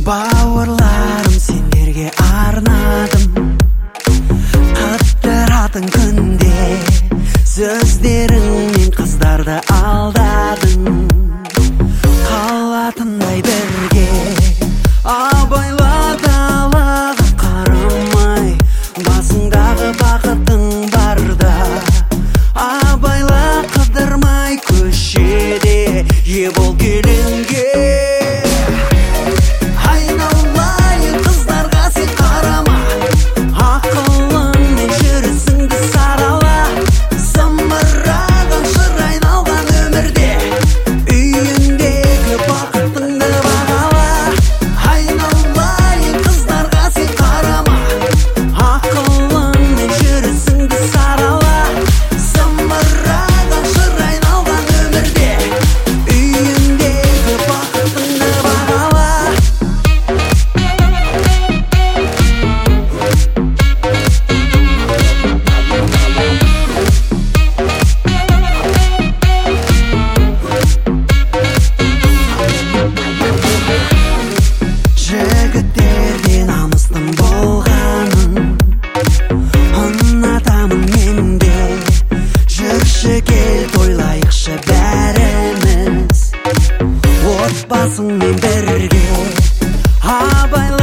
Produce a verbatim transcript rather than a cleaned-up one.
Бауырларым, сендерге арнадым қыдыратын күнде. Сөздеріңмен қыздарды алдадың, қалатындай бірге. Абайла далаға қарамай, басыңдағы бақытың барда. Абайла қыдырмай көшеде, е бол келінге. Айналайын қыздарға сен қарама, ақылыңмен жүрісіңді сарала. Зымыраған жыр айналған өмірде, үйіндегі бақытыңды бағала. Айналайын қыздарға сен қарама, ақылыңмен жүрісіңді сарала. Зымыраған жыр айналған өмірде, үйіндегі бақытыңды бағала. Жігіттерде намыстың болғанын ұнатамын мен де. Жүрші кел тойлайықшы бәріміз, отбасыңмен бірге. Абайла